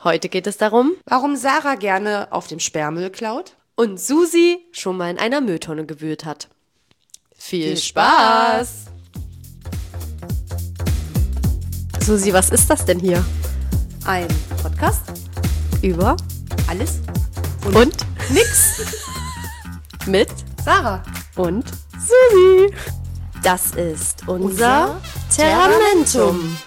Heute geht es darum, warum Sarah gerne auf dem Sperrmüll klaut und Susi schon mal in einer Mülltonne gewühlt hat. Viel Spaß! Susi, was ist das denn hier? Ein Podcast Über alles und nix mit Sarah und Susi. Das ist unser Terramentum.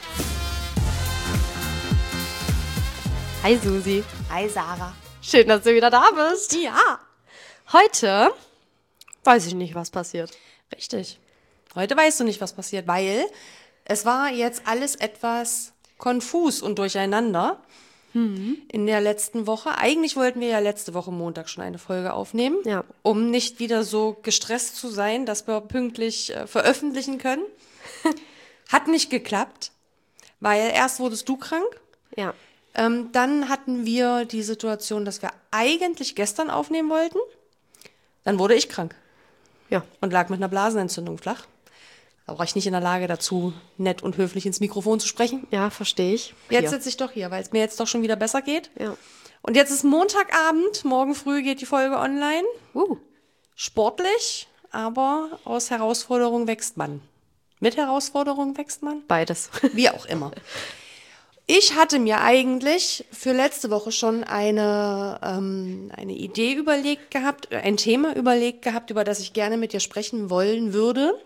Hi Susi. Hi Sarah. Schön, dass du wieder da bist. Ja, Heute weiß ich nicht, was passiert. richtig. Heute weißt du nicht, was passiert, weil es war jetzt alles etwas konfus und durcheinander in der letzten Woche. Eigentlich wollten wir ja letzte Woche Montag schon eine Folge aufnehmen, Ja. um nicht wieder so gestresst zu sein, dass wir pünktlich veröffentlichen können. Hat nicht geklappt, weil erst wurdest du krank. Ja. Dann hatten wir die Situation, dass wir eigentlich gestern aufnehmen wollten. Dann wurde ich krank Ja. und lag mit einer Blasenentzündung flach. Da war ich nicht in der Lage dazu, nett und höflich ins Mikrofon zu sprechen. Ja, verstehe ich. Jetzt Hier. sitze ich doch hier, weil es mir jetzt doch schon wieder besser geht. Ja. Und jetzt ist Montagabend, morgen früh geht die Folge online. Sportlich, aber aus Herausforderung wächst man. Mit Herausforderung wächst man? Beides. Wie auch immer. Ich hatte mir eigentlich für letzte Woche schon eine Idee überlegt gehabt, ein Thema überlegt gehabt, über das ich gerne mit dir sprechen wollen würde.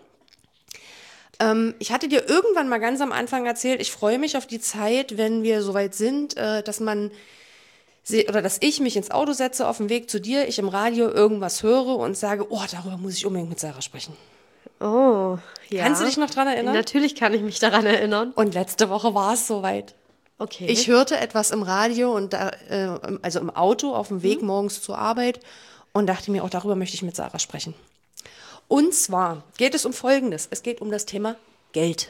Ich hatte dir irgendwann mal ganz am Anfang erzählt, ich freue mich auf die Zeit, wenn wir soweit sind, dass ich mich ins Auto setze auf dem Weg zu dir, ich im Radio irgendwas höre und sage, oh, darüber muss ich unbedingt mit Sarah sprechen. Oh, ja. Kannst du dich noch dran erinnern? Natürlich kann ich mich daran erinnern. Und letzte Woche war es soweit. Okay. Ich hörte etwas im Radio und also im Auto auf dem Weg morgens zur Arbeit und dachte mir, auch darüber möchte ich mit Sarah sprechen. Und zwar geht es um Folgendes. Es geht um das Thema Geld.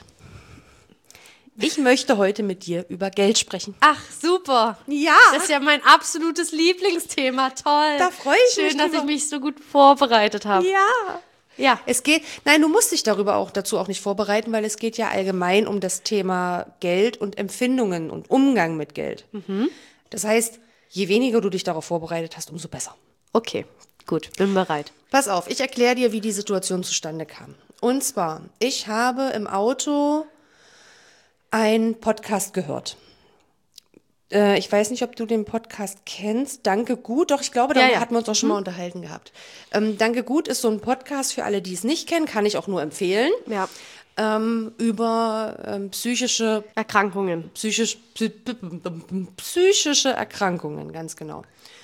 Ich möchte heute mit dir über Geld sprechen. Ach, super. Ja. Das ist ja mein absolutes Lieblingsthema. Toll. Da freue ich mich Schön, dass drüber. ich mich so gut vorbereitet habe. Ja. Ja. Du musst dich dazu auch nicht vorbereiten, weil es geht ja allgemein um das Thema Geld und Empfindungen und Umgang mit Geld. Das heißt, je weniger du dich darauf vorbereitet hast, umso besser. Okay, gut, bin bereit. Pass auf, ich erkläre dir, wie die Situation zustande kam. Und zwar, ich habe im Auto einen Podcast gehört. Ich weiß nicht, ob du den Podcast kennst. Danke gut. Doch, ich glaube, da Ja. hatten wir uns auch schon mal unterhalten gehabt. Danke gut ist so ein Podcast für alle, die es nicht kennen, kann ich auch nur empfehlen. Ja. Über psychische Erkrankungen, ganz genau.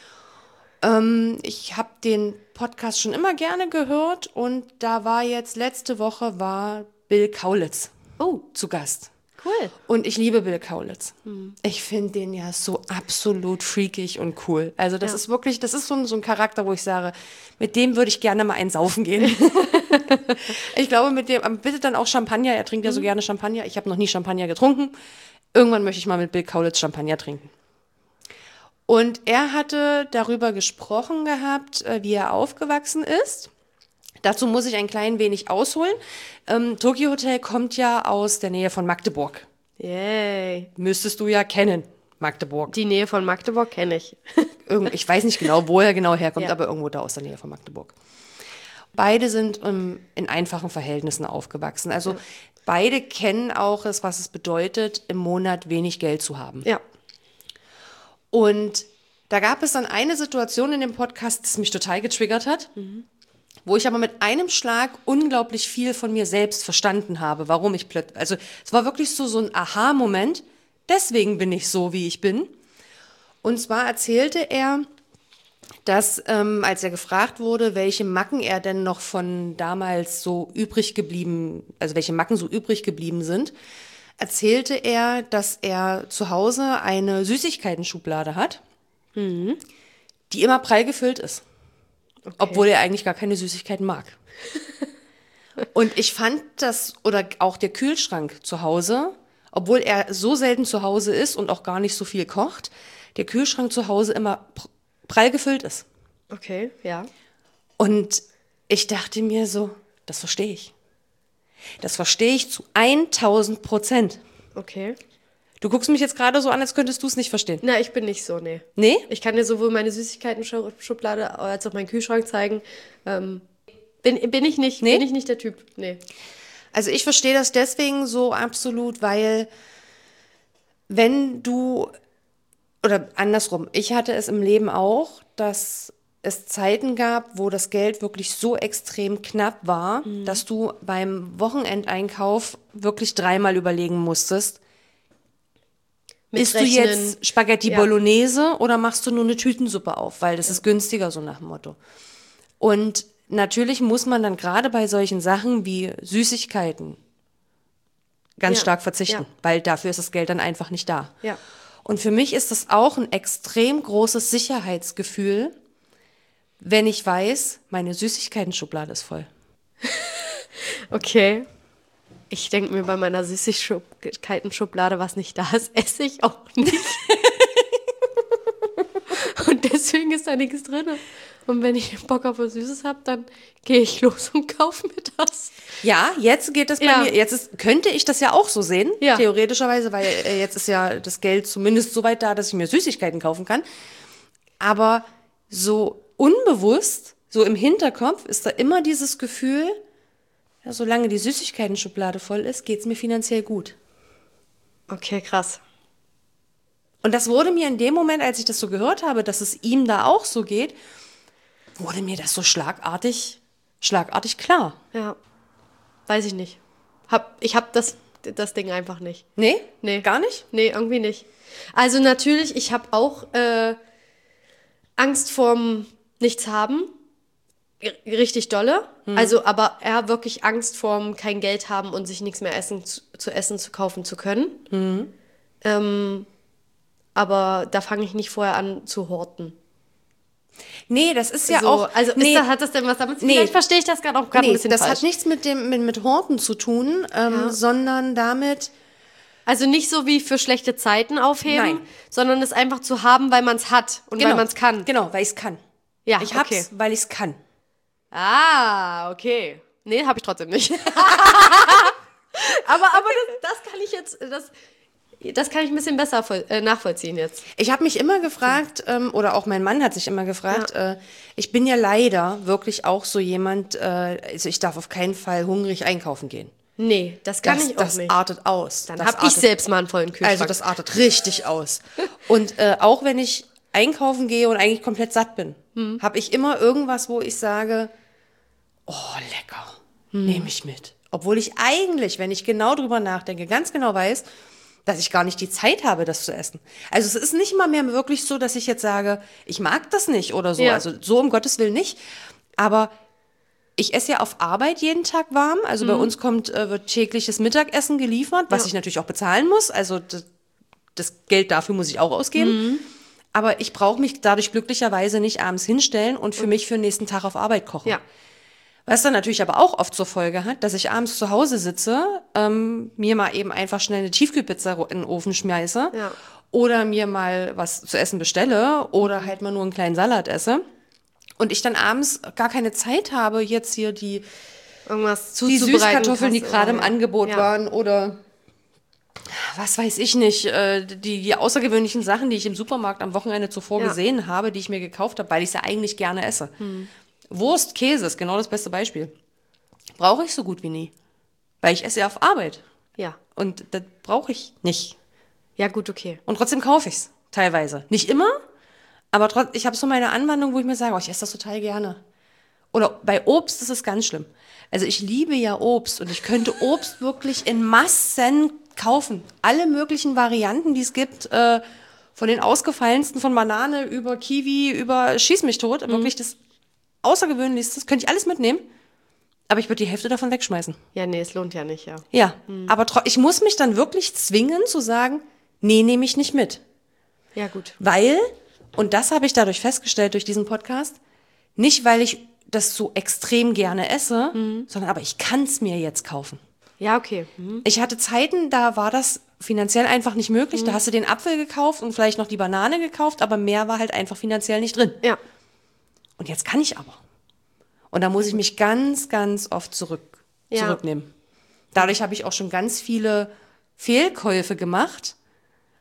Ich habe den Podcast schon immer gerne gehört und da war jetzt letzte Woche Bill Kaulitz zu Gast. Cool. Und ich liebe Bill Kaulitz. Ich finde den ja so absolut freakig und cool. Also das ist wirklich, das ist so ein Charakter, wo ich sage, mit dem würde ich gerne mal einsaufen gehen. Ich glaube, mit dem, bitte dann auch Champagner. Er trinkt ja so gerne Champagner. Ich habe noch nie Champagner getrunken. Irgendwann möchte ich mal mit Bill Kaulitz Champagner trinken. Und er hatte darüber gesprochen gehabt, wie er aufgewachsen ist. Dazu muss ich ein klein wenig ausholen. Tokyo Hotel kommt ja aus der Nähe von Magdeburg. Yay. Müsstest du ja kennen, Magdeburg. Die Nähe von Magdeburg kenne ich. Ich weiß nicht genau, wo er genau herkommt, Ja. aber irgendwo da aus der Nähe von Magdeburg. Beide sind in einfachen Verhältnissen aufgewachsen. Also beide kennen auch das, was es bedeutet, im Monat wenig Geld zu haben. Ja. Und da gab es dann eine Situation in dem Podcast, das mich total getriggert hat, wo ich aber mit einem Schlag unglaublich viel von mir selbst verstanden habe, warum ich plötzlich, also es war wirklich so ein Aha-Moment, deswegen bin ich so, wie ich bin. Und zwar erzählte er, dass, als er gefragt wurde, welche Macken er denn noch von damals so übrig geblieben, also welche Macken so übrig geblieben sind, erzählte er, dass er zu Hause eine Süßigkeiten-Schublade hat, die immer prall gefüllt ist. Okay. Obwohl er eigentlich gar keine Süßigkeiten mag. Und ich fand das, oder auch der Kühlschrank zu Hause, obwohl er so selten zu Hause ist und auch gar nicht so viel kocht, der Kühlschrank zu Hause immer prall gefüllt ist. Okay, ja. Und ich dachte mir so, das verstehe ich. Das verstehe ich zu 1000%. Okay. Du guckst mich jetzt gerade so an, als könntest du es nicht verstehen. Na, ich bin nicht so, nee. Nee? Ich kann dir sowohl meine Süßigkeiten-Schublade als auch meinen Kühlschrank zeigen. Bin ich nicht, Nee? bin ich nicht der Typ. Nee. Also ich verstehe das deswegen so absolut, weil wenn du, oder andersrum, ich hatte es im Leben auch, dass es Zeiten gab, wo das Geld wirklich so extrem knapp war, dass du beim Wochenendeinkauf wirklich dreimal überlegen musstest, isst du Mitrechnen. jetzt Spaghetti Ja. Bolognese oder machst du nur eine Tütensuppe auf, weil das ist günstiger, so nach dem Motto. Und natürlich muss man dann gerade bei solchen Sachen wie Süßigkeiten ganz Ja. stark verzichten, Ja. weil dafür ist das Geld dann einfach nicht da. Ja. Und für mich ist das auch ein extrem großes Sicherheitsgefühl, wenn ich weiß, meine Süßigkeiten-Schublade ist voll. Okay. Ich denke mir bei meiner Süßigkeiten-Schublade, was nicht da ist, esse ich auch nicht. Und deswegen ist da nichts drin. Und wenn ich Bock auf was Süßes habe, dann gehe ich los und kaufe mir das. Ja, jetzt geht es bei Ja. mir, könnte ich das ja auch so sehen, Ja. theoretischerweise, weil jetzt ist ja das Geld zumindest so weit da, dass ich mir Süßigkeiten kaufen kann. Aber so unbewusst, so im Hinterkopf ist da immer dieses Gefühl, ja, solange die Süßigkeiten-Schublade voll ist, geht's mir finanziell gut. Okay, krass. Und das wurde mir in dem Moment, als ich das so gehört habe, dass es ihm da auch so geht, wurde mir das so schlagartig klar. Ja. Weiß ich nicht. Ich hab das Ding einfach nicht. Nee? Nee. Gar nicht? Nee, irgendwie nicht. Also natürlich, ich habe auch Angst vorm Nichts haben. Richtig dolle. Also, aber eher wirklich Angst vorm kein Geld haben und sich nichts mehr zu kaufen zu können. Aber da fange ich nicht vorher an zu horten. Nee, das ist ja So, auch. also nee, hat das denn was damit zu tun? Nee. Vielleicht verstehe ich das gerade auch gerade ein nee, bisschen das falsch. hat nichts mit Horten zu tun, sondern damit. Also nicht so wie für schlechte Zeiten aufheben, Nein. sondern es einfach zu haben, weil man es hat und weil man es kann. Genau, weil ich es kann. Ja, Ich hab's, okay. weil ich es kann. Ah, okay. Nee, habe ich trotzdem nicht. aber das kann ich jetzt, das kann ich ein bisschen besser nachvollziehen jetzt. Ich habe mich immer gefragt, oder auch mein Mann hat sich immer gefragt, ich bin ja leider wirklich auch so jemand, also ich darf auf keinen Fall hungrig einkaufen gehen. Nee, das kann ich auch Das nicht. artet aus. Dann Das habe ich artet- selbst mal einen vollen Kühlschrank. Also das artet richtig aus. Und auch wenn ich einkaufen gehe und eigentlich komplett satt bin, habe ich immer irgendwas, wo ich sage, oh, lecker, nehme ich mit. Obwohl ich eigentlich, wenn ich genau drüber nachdenke, ganz genau weiß, dass ich gar nicht die Zeit habe, das zu essen. Also es ist nicht mal mehr wirklich so, dass ich jetzt sage, ich mag das nicht oder so. Ja. Also so um Gottes Willen nicht. Aber ich esse ja auf Arbeit jeden Tag warm. Also bei uns wird tägliches Mittagessen geliefert, was ich natürlich auch bezahlen muss. Also das Geld dafür muss ich auch ausgeben. Aber ich brauche mich dadurch glücklicherweise nicht abends hinstellen und für mich für den nächsten Tag auf Arbeit kochen. Ja. Was dann natürlich aber auch oft zur Folge hat, dass ich abends zu Hause sitze, mir mal eben einfach schnell eine Tiefkühlpizza in den Ofen schmeiße Ja. oder mir mal was zu essen bestelle oder halt mal nur einen kleinen Salat esse. Und ich dann abends gar keine Zeit habe, jetzt hier die Irgendwas die zuzubereiten. Süßkartoffeln, die kannst, gerade im oder- Angebot ja. waren oder was weiß ich nicht, die außergewöhnlichen Sachen, die ich im Supermarkt am Wochenende zuvor Ja. gesehen habe, die ich mir gekauft habe, weil ich sie eigentlich gerne esse. Wurst, Käse ist genau das beste Beispiel. Brauche ich so gut wie nie, weil ich esse ja auf Arbeit Ja. und das brauche ich nicht. Ja, gut, okay. Und trotzdem kaufe ich es teilweise. Nicht immer, aber ich habe so meine Anwandlung, wo ich mir sage, oh, ich esse das total gerne. Oder bei Obst ist es ganz schlimm. Also ich liebe ja Obst und ich könnte Obst wirklich in Massen kaufen. Alle möglichen Varianten, die es gibt, von den ausgefallensten, von Banane über Kiwi, über Schieß mich tot. Wirklich das Außergewöhnlichste, das könnte ich alles mitnehmen. Aber ich würde die Hälfte davon wegschmeißen. Ja, nee, es lohnt ja nicht, ja. Ja, aber ich muss mich dann wirklich zwingen zu sagen, nee, nehme ich nicht mit. Ja, gut. Weil, und das habe ich dadurch festgestellt durch diesen Podcast, nicht weil ich das so extrem gerne esse, sondern aber ich kann es mir jetzt kaufen. Ja, okay. Mhm. Ich hatte Zeiten, da war das finanziell einfach nicht möglich. Da hast du den Apfel gekauft und vielleicht noch die Banane gekauft, aber mehr war halt einfach finanziell nicht drin. Ja. Und jetzt kann ich aber. Und da muss ich mich ganz, ganz oft Ja. zurücknehmen. Dadurch habe ich auch schon ganz viele Fehlkäufe gemacht,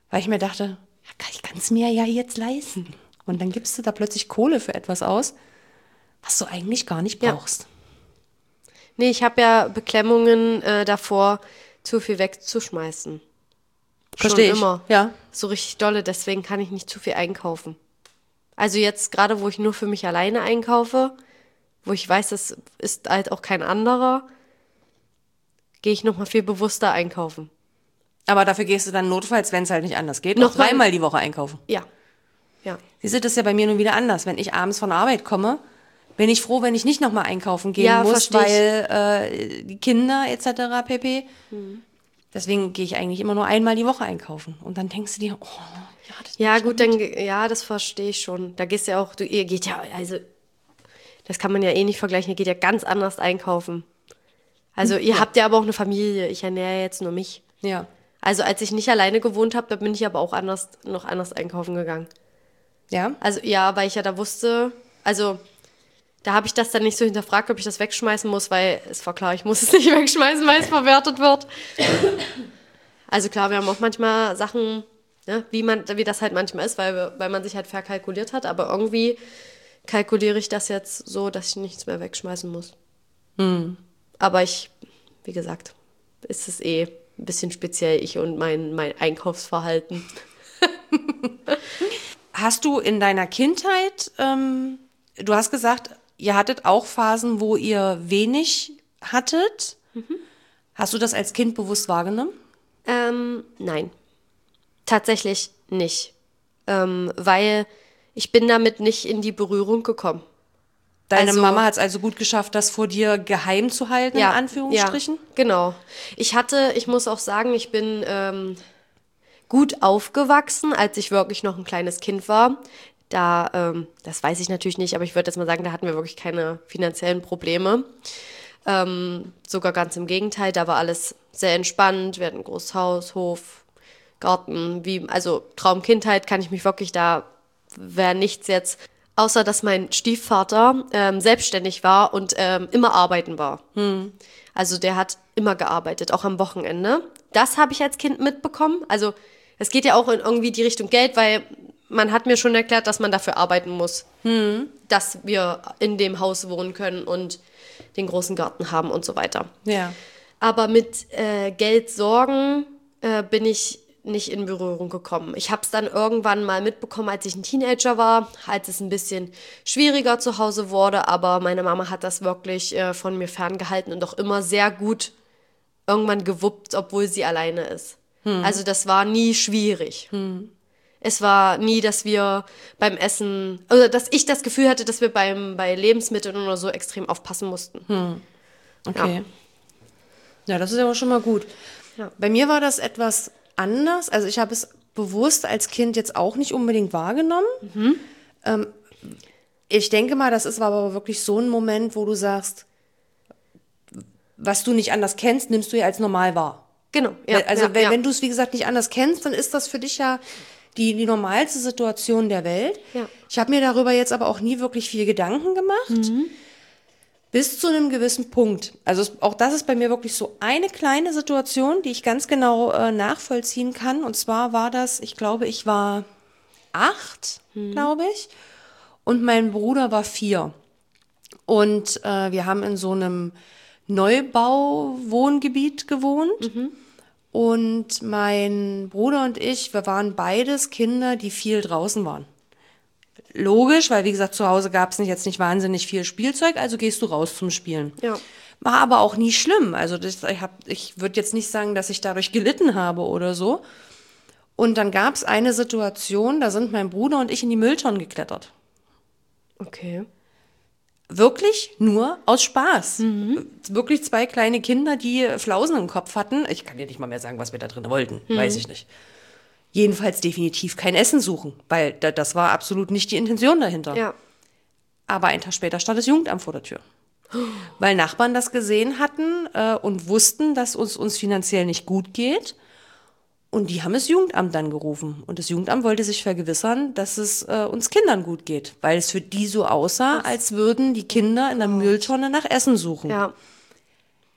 Weil ich mir dachte, ja, ich kann es mir ja jetzt leisten. Und dann gibst du da plötzlich Kohle für etwas aus, was du eigentlich gar nicht Ja. brauchst. Nee, ich habe ja Beklemmungen davor, zu viel wegzuschmeißen. Verstehe Schon ich. immer. Ja. So richtig dolle, deswegen kann ich nicht zu viel einkaufen. Also jetzt gerade, wo ich nur für mich alleine einkaufe, wo ich weiß, das ist halt auch kein anderer, gehe ich nochmal viel bewusster einkaufen. Aber dafür gehst du dann notfalls, wenn es halt nicht anders geht, noch Nochmal- 3-mal die Woche einkaufen. Ja. Ja. Siehst du, das ist ja bei mir nun wieder anders. Wenn ich abends von Arbeit komme, bin ich froh, wenn ich nicht nochmal einkaufen gehen Ja, muss, versteh ich. weil die Kinder etc. pp. Deswegen gehe ich eigentlich immer nur 1-mal die Woche einkaufen. Und dann denkst du dir, oh, ja, das Ja, gut, dann, ja, das verstehe ich schon. Da gehst du ja auch, ihr geht ja, also, das kann man ja eh nicht vergleichen, ihr geht ja ganz anders einkaufen. Also, ihr habt ja aber auch eine Familie, ich ernähre jetzt nur mich. Ja. Also, als ich nicht alleine gewohnt habe, da bin ich aber auch noch anders einkaufen gegangen. Ja? Also, ja, weil ich ja da wusste, also, da habe ich das dann nicht so hinterfragt, ob ich das wegschmeißen muss, weil es war klar, ich muss es nicht wegschmeißen, weil es verwertet wird. Also klar, wir haben auch manchmal Sachen, ne, wie das halt manchmal ist, weil man sich halt verkalkuliert hat, aber irgendwie kalkuliere ich das jetzt so, dass ich nichts mehr wegschmeißen muss. Aber wie gesagt, ist es eh ein bisschen speziell, ich und mein Einkaufsverhalten. Hast du in deiner Kindheit, du hast gesagt, ihr hattet auch Phasen, wo ihr wenig hattet. Hast du das als Kind bewusst wahrgenommen? Nein, tatsächlich nicht, weil ich bin damit nicht in die Berührung gekommen. Deine Also- Mama hat es also gut geschafft, das vor dir geheim zu halten, in Anführungsstrichen? Ja, genau. Ich muss auch sagen, ich bin gut aufgewachsen, als ich wirklich noch ein kleines Kind war. Da, das weiß ich natürlich nicht, aber ich würde jetzt mal sagen, da hatten wir wirklich keine finanziellen Probleme. Sogar ganz im Gegenteil, da war alles sehr entspannt. Wir hatten ein großes Haus, Hof, Garten, also Traumkindheit kann ich mich wirklich, da wäre nichts jetzt, außer dass mein Stiefvater selbstständig war und immer arbeiten war. Also der hat immer gearbeitet, auch am Wochenende. Das habe ich als Kind mitbekommen. Also es geht ja auch in irgendwie die Richtung Geld, weil man hat mir schon erklärt, dass man dafür arbeiten muss, dass wir in dem Haus wohnen können und den großen Garten haben und so weiter. Ja. Aber mit Geldsorgen bin ich nicht in Berührung gekommen. Ich habe es dann irgendwann mal mitbekommen, als ich ein Teenager war, als es ein bisschen schwieriger zu Hause wurde, aber meine Mama hat das wirklich von mir ferngehalten und auch immer sehr gut irgendwann gewuppt, obwohl sie alleine ist. Also das war nie schwierig. Es war nie, dass wir beim Essen, oder dass ich das Gefühl hatte, dass wir bei Lebensmitteln oder so extrem aufpassen mussten. Okay. Ja, das ist aber schon mal gut. Ja. Bei mir war das etwas anders. Also ich habe es bewusst als Kind jetzt auch nicht unbedingt wahrgenommen. Ich denke mal, das ist aber wirklich so ein Moment, wo du sagst, was du nicht anders kennst, nimmst du ja als normal wahr. Genau. Ja, Also ja, wenn du es, wie gesagt, nicht anders kennst, dann ist das für dich ja die normalste Situation der Welt. Ja. Ich habe mir darüber jetzt aber auch nie wirklich viel Gedanken gemacht. Bis zu einem gewissen Punkt. Also auch das ist bei mir wirklich so eine kleine Situation, die ich ganz genau nachvollziehen kann. Und zwar war das, ich glaube, ich war 8, glaube ich. Und mein Bruder war 4. Und wir haben in so einem Neubau-Wohngebiet gewohnt. Und mein Bruder und ich, wir waren beides Kinder, die viel draußen waren. Logisch, weil wie gesagt, zu Hause gab es jetzt nicht wahnsinnig viel Spielzeug, also gehst du raus zum Spielen. Ja. War aber auch nie schlimm. Also ich würde jetzt nicht sagen, dass ich dadurch gelitten habe oder so. Und dann gab es eine Situation, da sind mein Bruder und ich in die Mülltonnen geklettert. Okay. Wirklich nur aus Spaß. Wirklich 2 kleine Kinder, die Flausen im Kopf hatten. Ich kann dir nicht mal mehr sagen, was wir da drin wollten. Weiß ich nicht. Jedenfalls definitiv kein Essen suchen, weil das war absolut nicht die Intention dahinter. Ja. Aber einen Tag später stand das Jugendamt vor der Tür. Weil Nachbarn das gesehen hatten und wussten, dass uns finanziell nicht gut geht. Und die haben das Jugendamt dann gerufen. Und das Jugendamt wollte sich vergewissern, dass es uns Kindern gut geht. Weil es für die so aussah, als würden die Kinder in der Mülltonne nach Essen suchen. Ja.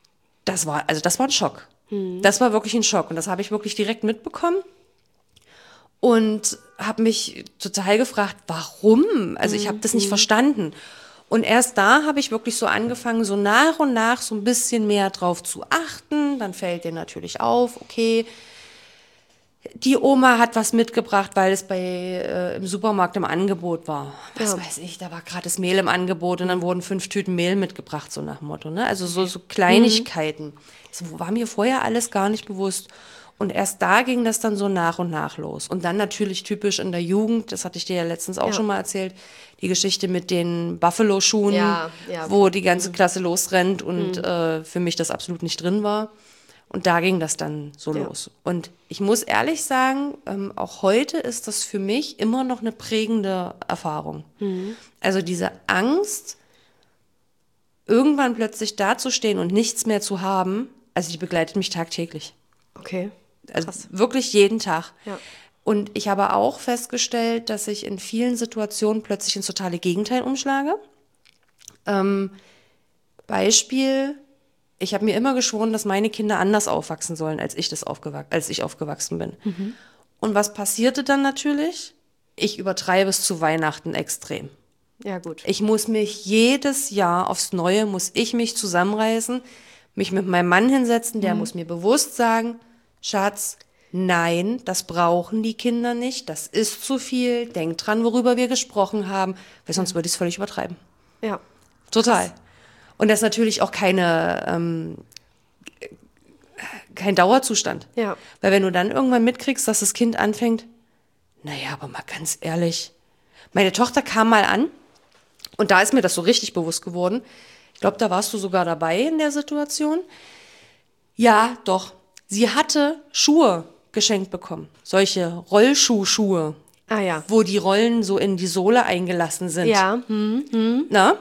Das war ein Schock. Das war wirklich ein Schock. Und das habe ich wirklich direkt mitbekommen. und habe mich total gefragt, warum? Also ich habe das nicht verstanden. Und erst da habe ich wirklich so angefangen, so nach und nach so ein bisschen mehr drauf zu achten. Dann fällt dir natürlich auf, okay, die Oma hat was mitgebracht, weil es im Supermarkt im Angebot war. Was weiß ich, da war gerade das Mehl im Angebot und dann wurden 5 Tüten Mehl mitgebracht, so nach dem Motto. Ne? Also so Kleinigkeiten. Das war mir vorher alles gar nicht bewusst. Und erst da ging das dann so nach und nach los. Und dann natürlich typisch in der Jugend, das hatte ich dir ja letztens auch schon mal erzählt, die Geschichte mit den Buffalo-Schuhen, wo die ganze Klasse losrennt und für mich das absolut nicht drin war. Und da ging das dann so los. Und ich muss ehrlich sagen, auch heute ist das für mich immer noch eine prägende Erfahrung. Also diese Angst, irgendwann plötzlich dazustehen und nichts mehr zu haben, also die begleitet mich tagtäglich. Okay. Also wirklich jeden Tag. Ja. Und ich habe auch festgestellt, dass ich in vielen Situationen plötzlich ins totale Gegenteil umschlage. Beispiel, ich habe mir immer geschworen, dass meine Kinder anders aufwachsen sollen, als ich aufgewachsen bin. Und was passierte dann natürlich? Ich übertreibe es zu Weihnachten extrem. Ja, gut. Ich muss mich jedes Jahr aufs Neue, muss ich mich zusammenreißen, mich mit meinem Mann hinsetzen, der muss mir bewusst sagen, Schatz, nein, das brauchen die Kinder nicht, das ist zu viel, denk dran, worüber wir gesprochen haben, weil sonst würde ich es völlig übertreiben. Ja. Total. Krass. Und das ist natürlich auch kein Dauerzustand. Ja. Weil wenn du dann irgendwann mitkriegst, dass das Kind anfängt, naja, aber mal ganz ehrlich, meine Tochter kam mal an und da ist mir das so richtig bewusst geworden. Ich glaube, da warst du sogar dabei in der Situation. Ja, doch. Sie hatte Schuhe geschenkt bekommen. Solche Rollschuhschuhe. Ah ja. Wo die Rollen so in die Sohle eingelassen sind. Ja. Na?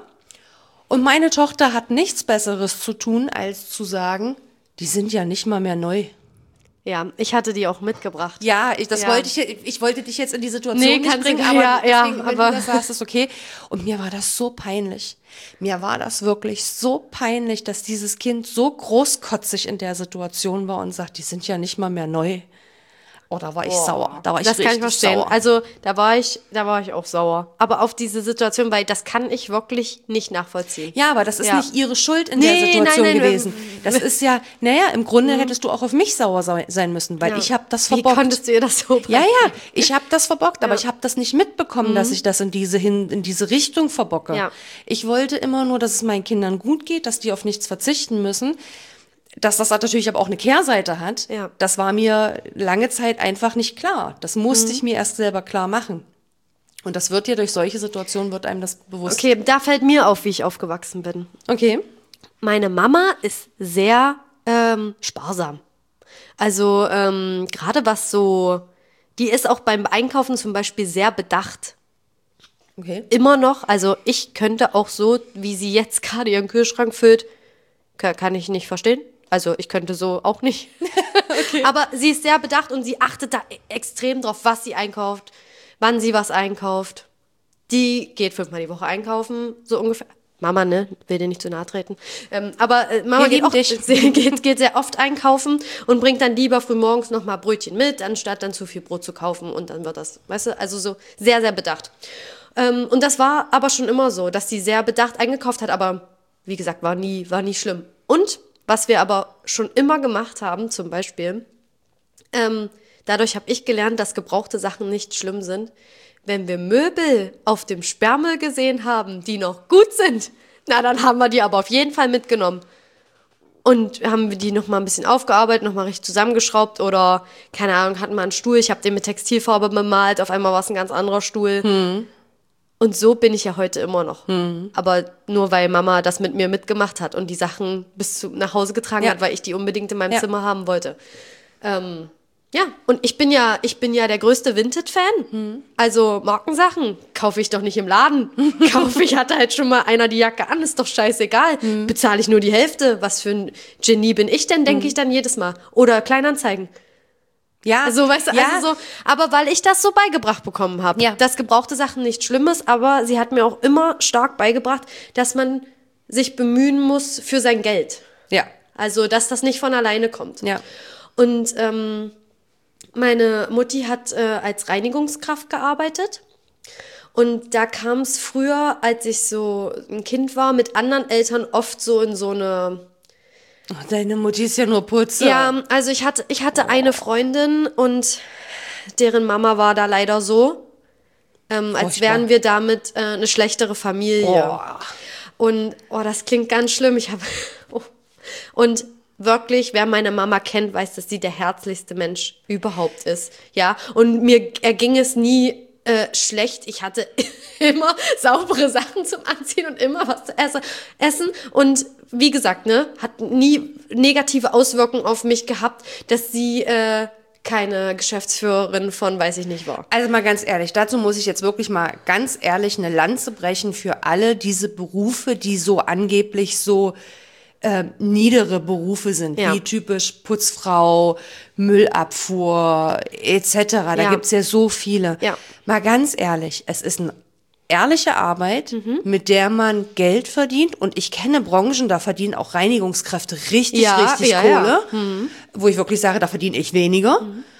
Und meine Tochter hat nichts Besseres zu tun, als zu sagen, die sind ja nicht mal mehr neu. Ja, ich hatte die auch mitgebracht. Ja, ich wollte dich jetzt in die Situation nicht bringen, aber deswegen, wenn du das sagst, ist okay. Und mir war das so peinlich. Mir war das wirklich so peinlich, dass dieses Kind so großkotzig in der Situation war und sagt, die sind ja nicht mal mehr neu. Oh, da war ich sauer. Da war ich richtig sauer. Das kann ich verstehen. Sauer. Also da war ich auch sauer. Aber auf diese Situation, weil das kann ich wirklich nicht nachvollziehen. Ja, aber das ist nicht ihre Schuld in der Situation gewesen. Das ist ja, im Grunde hättest du auch auf mich sauer sein müssen, weil ich habe das verbockt. Wie konntest du ihr das so bringen? Ja, ich habe das verbockt, aber ich habe das nicht mitbekommen, dass ich das in diese Richtung verbocke. Ja. Ich wollte immer nur, dass es meinen Kindern gut geht, dass die auf nichts verzichten müssen. Dass das natürlich aber auch eine Kehrseite hat, das war mir lange Zeit einfach nicht klar. Das musste ich mir erst selber klar machen. Und das wird dir durch solche Situationen, wird einem das bewusst. Okay, da fällt mir auf, wie ich aufgewachsen bin. Okay. Meine Mama ist sehr sparsam. Also gerade was so, die ist auch beim Einkaufen zum Beispiel sehr bedacht. Okay. Immer noch, also ich könnte auch so, wie sie jetzt gerade ihren Kühlschrank füllt, kann ich nicht verstehen. Also ich könnte so auch nicht. Okay. Aber sie ist sehr bedacht und sie achtet da extrem drauf, was sie einkauft, wann sie was einkauft. Die geht 5-mal die Woche einkaufen, so ungefähr. Mama, ne? Will dir nicht zu nahe treten. Aber Mama geht sehr oft einkaufen und bringt dann lieber frühmorgens nochmal Brötchen mit, anstatt dann zu viel Brot zu kaufen. Und dann wird das, weißt du, also so sehr, sehr bedacht. Und das war aber schon immer so, dass sie sehr bedacht eingekauft hat. Aber wie gesagt, war nie schlimm. Und was wir aber schon immer gemacht haben, zum Beispiel, dadurch habe ich gelernt, dass gebrauchte Sachen nicht schlimm sind. Wenn wir Möbel auf dem Sperrmüll gesehen haben, die noch gut sind, na, dann haben wir die aber auf jeden Fall mitgenommen. Und haben wir die nochmal ein bisschen aufgearbeitet, nochmal richtig zusammengeschraubt oder, keine Ahnung, hatten wir einen Stuhl, ich habe den mit Textilfarbe bemalt, auf einmal war es ein ganz anderer Stuhl. Und so bin ich ja heute immer noch. Aber nur weil Mama das mit mir mitgemacht hat und die Sachen nach Hause getragen hat, weil ich die unbedingt in meinem Zimmer haben wollte. Ja, und ich bin ja der größte Vintage-Fan. Also Markensachen kaufe ich doch nicht im Laden. Hatte halt schon mal einer die Jacke an, ist doch scheißegal. Bezahle ich nur die Hälfte. Was für ein Genie bin ich denn, denke ich dann jedes Mal. Oder Kleinanzeigen. Ja, also, weißt du, also so, aber weil ich das so beigebracht bekommen habe, dass gebrauchte Sachen nicht schlimm ist, aber sie hat mir auch immer stark beigebracht, dass man sich bemühen muss für sein Geld. Ja. Also, dass das nicht von alleine kommt. Ja. Und Meine Mutti hat als Reinigungskraft gearbeitet. Und da kam es früher, als ich so ein Kind war, mit anderen Eltern oft so in so eine... Oh, deine Mutti ist ja nur Putze. Ja, also ich hatte eine Freundin und deren Mama war da leider so, als wären wir damit eine schlechtere Familie. Und, das klingt ganz schlimm. Und wirklich, wer meine Mama kennt, weiß, dass sie der herzlichste Mensch überhaupt ist. Ja, und mir erging es nie schlecht. Ich hatte immer saubere Sachen zum Anziehen und immer was zu essen. Und wie gesagt, ne, hat nie negative Auswirkungen auf mich gehabt, dass sie keine Geschäftsführerin von weiß ich nicht war. Also mal ganz ehrlich, dazu muss ich jetzt wirklich mal ganz ehrlich eine Lanze brechen für alle diese Berufe, die so angeblich so niedere Berufe sind, wie typisch Putzfrau, Müllabfuhr etc. Da gibt's ja so viele. Ja. Mal ganz ehrlich, es ist eine ehrliche Arbeit, mit der man Geld verdient. Und ich kenne Branchen, da verdienen auch Reinigungskräfte richtig Kohle, wo ich wirklich sage, da verdiene ich weniger.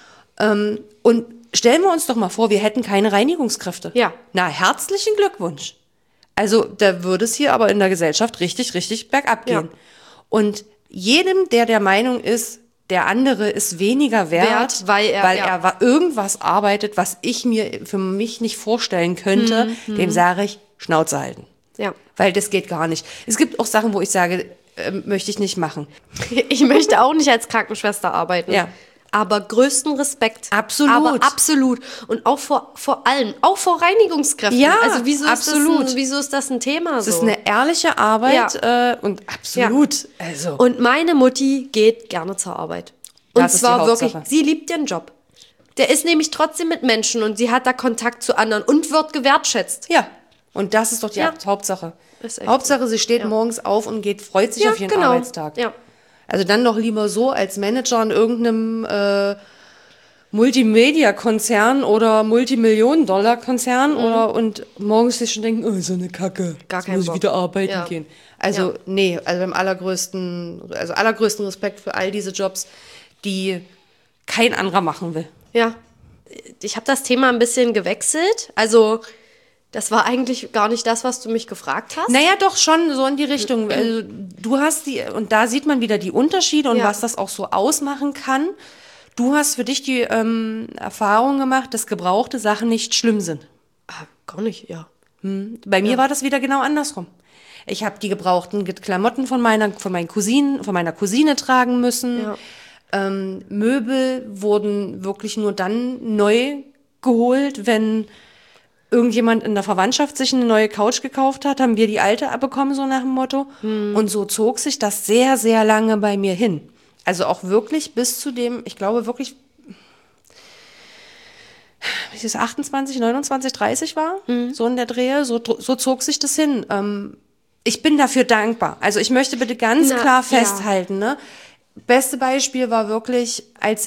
Und stellen wir uns doch mal vor, wir hätten keine Reinigungskräfte. Ja. Na, herzlichen Glückwunsch. Also da würde es hier aber in der Gesellschaft richtig, richtig bergab gehen. Ja. Und jedem, der Meinung ist, der andere ist weniger wert, weil er irgendwas arbeitet, was ich mir für mich nicht vorstellen könnte, dem sage ich, Schnauze halten. Ja. Weil das geht gar nicht. Es gibt auch Sachen, wo ich sage, möchte ich nicht machen. Ich möchte auch nicht als Krankenschwester arbeiten. Ja. Aber größten Respekt. Absolut. Aber absolut. Und auch vor allem, auch vor Reinigungskräften. Ja, also wieso ist das ein Thema so? Das ist eine ehrliche Arbeit und absolut. Ja. Also. Und meine Mutti geht gerne zur Arbeit. Und zwar wirklich, sie liebt ihren Job. Der ist nämlich trotzdem mit Menschen und sie hat da Kontakt zu anderen und wird gewertschätzt. Ja. Und das ist doch die Hauptsache. Hauptsache, sie steht morgens auf und freut sich auf ihren Arbeitstag. Ja. Also dann doch lieber so als Manager in irgendeinem Multimedia-Konzern oder Multimillionen-Dollar-Konzern und morgens sich schon denken, oh, so eine Kacke, jetzt muss ich wieder arbeiten gehen. Also nee, also beim allergrößten Respekt für all diese Jobs, die kein anderer machen will. Ja, ich habe das Thema ein bisschen gewechselt, also das war eigentlich gar nicht das, was du mich gefragt hast. Naja, doch schon so in die Richtung. Also, du hast und da sieht man wieder die Unterschiede und was das auch so ausmachen kann. Du hast für dich die Erfahrung gemacht, dass gebrauchte Sachen nicht schlimm sind. Gar nicht, ja. Bei mir war das wieder genau andersrum. Ich habe die gebrauchten Klamotten von meiner Cousine tragen müssen. Ja. Möbel wurden wirklich nur dann neu geholt, wenn irgendjemand in der Verwandtschaft sich eine neue Couch gekauft hat, haben wir die alte abbekommen, so nach dem Motto. Und so zog sich das sehr, sehr lange bei mir hin. Also auch wirklich bis zu dem, ich glaube wirklich, wie es 28, 29, 30 war, so in der Drehe, so zog sich das hin. Ich bin dafür dankbar. Also ich möchte bitte ganz klar festhalten, ne? Beste Beispiel war wirklich, als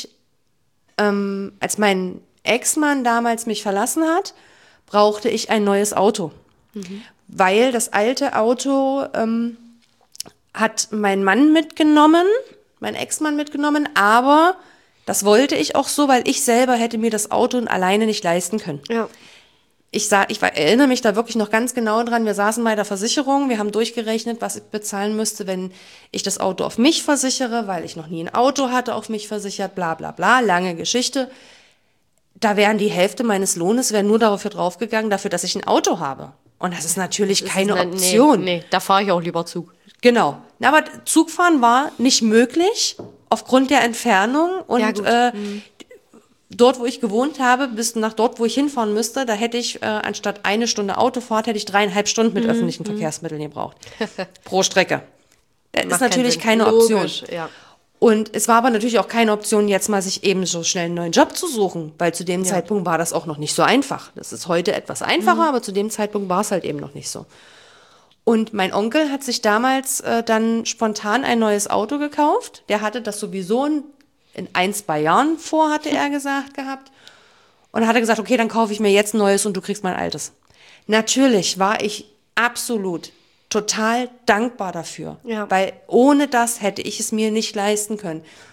mein Ex-Mann damals mich verlassen hat, brauchte ich ein neues Auto. Weil das alte Auto hat mein Ex-Mann mitgenommen, aber das wollte ich auch so, weil ich selber hätte mir das Auto alleine nicht leisten können. Ja. Ich erinnere mich da wirklich noch ganz genau dran, wir saßen bei der Versicherung, wir haben durchgerechnet, was ich bezahlen müsste, wenn ich das Auto auf mich versichere, weil ich noch nie ein Auto hatte auf mich versichert, bla bla bla, lange Geschichte. Da wären die Hälfte meines Lohnes nur dafür draufgegangen, dass ich ein Auto habe. Und das ist natürlich keine Option. Nee, da fahre ich auch lieber Zug. Genau. Aber Zugfahren war nicht möglich aufgrund der Entfernung. Und dort, wo ich gewohnt habe, bis nach dort, wo ich hinfahren müsste, da hätte ich anstatt 1 Stunde Autofahrt, hätte ich 3,5 Stunden mit öffentlichen Verkehrsmitteln gebraucht. Pro Strecke. Das ist natürlich keine Option. Ja. Und es war aber natürlich auch keine Option, jetzt mal sich eben so schnell einen neuen Job zu suchen, weil zu dem Zeitpunkt war das auch noch nicht so einfach. Das ist heute etwas einfacher, aber zu dem Zeitpunkt war es halt eben noch nicht so. Und mein Onkel hat sich damals dann spontan ein neues Auto gekauft. Der hatte das sowieso in 1-2 Jahren vor, hatte er gehabt. Und dann hat er gesagt, okay, dann kaufe ich mir jetzt ein neues und du kriegst mein altes. Natürlich war ich absolut total dankbar dafür, weil ohne das hätte ich es mir nicht leisten können.